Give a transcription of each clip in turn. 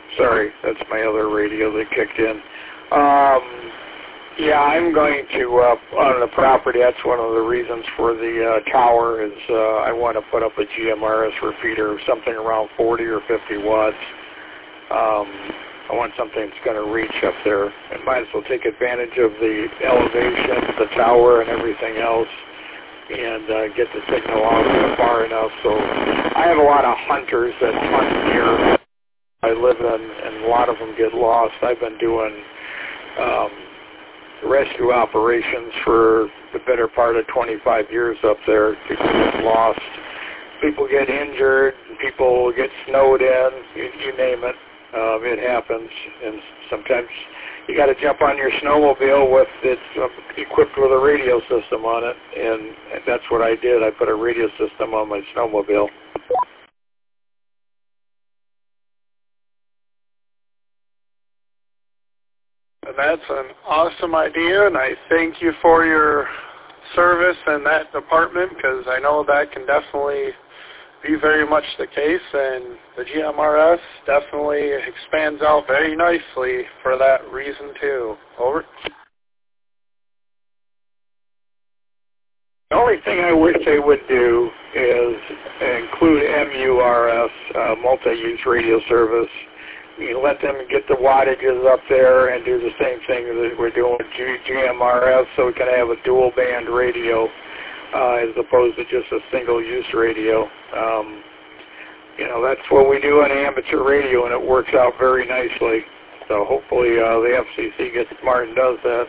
Sorry, that's my other radio that kicked in. Yeah, I'm going to, on the property, that's one of the reasons for the tower is I want to put up a GMRS repeater, something around 40 or 50 watts. I want something that's going to reach up there. And might as well take advantage of the elevation, the tower, and everything else, and get the signal out far enough. So I have a lot of hunters that hunt here I live in, and a lot of them get lost. I've been doing rescue operations for the better part of 25 years up there. People get lost, people get injured, people get snowed in, you name it. It happens, and sometimes you got to jump on your snowmobile with it's equipped with a radio system on it, and that's what I did. I put a radio system on my snowmobile. That's an awesome idea, and I thank you for your service in that department, because I know that can definitely be very much the case, and the GMRS definitely expands out very nicely for that reason too. Over. The only thing I wish they would do is include MURS, multi-use radio service. You let them get the wattages up there and do the same thing that we're doing with GMRS, so we can have a dual band radio as opposed to just a single-use radio. That's what we do on amateur radio, and it works out very nicely. So hopefully the FCC gets smart and does that.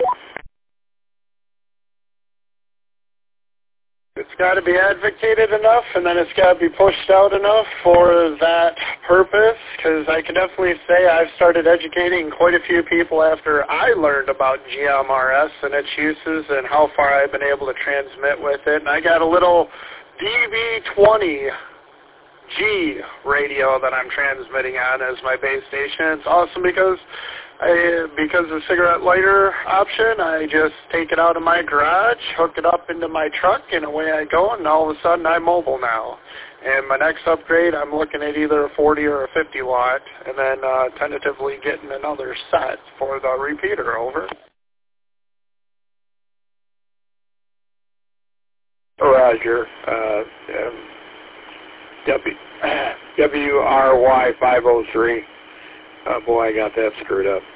It's got to be advocated enough, and then it's got to be pushed out enough for that purpose, because I can definitely say I've started educating quite a few people after I learned about GMRS and its uses and how far I've been able to transmit with it. And I got a little DB20G radio that I'm transmitting on as my base station. It's awesome because of the cigarette lighter option. I just take it out of my garage, hook it up into my truck, and away I go, and all of a sudden I'm mobile now. And my next upgrade, I'm looking at either a 40 or a 50 watt, and then tentatively getting another set for the repeater. Over. Roger. WRY 503. Oh boy, I got that screwed up.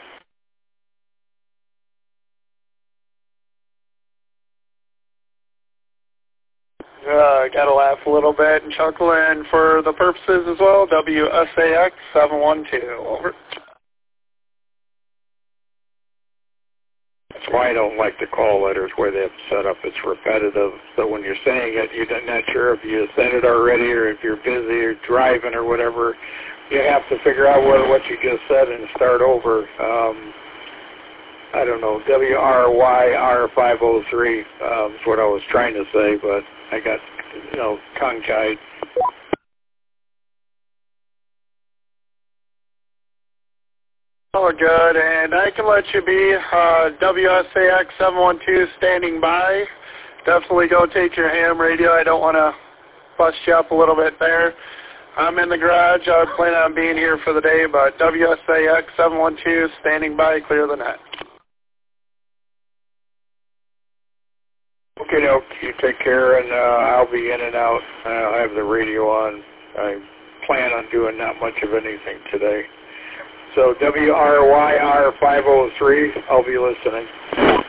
Got to laugh a little bit and chuckle, and for the purposes as well, WSAX 712. Over. That's why I don't like the call letters where they have set up. It's repetitive. So when you're saying it, you're not sure if you said it already or if you're busy or driving or whatever. You have to figure out what you just said and start over. I don't know, WRYR503 is what I was trying to say, but I got, tongue-tied. Oh, good, and I can let you be. WSAX 712 standing by. Definitely go take your ham radio. I don't want to bust you up a little bit there. I'm in the garage. I plan on being here for the day, but WSAX 712 standing by, clear the net. Okay, no, you take care, and I'll be in and out. I'll have the radio on. I plan on doing not much of anything today. So WRYR503, I'll be listening.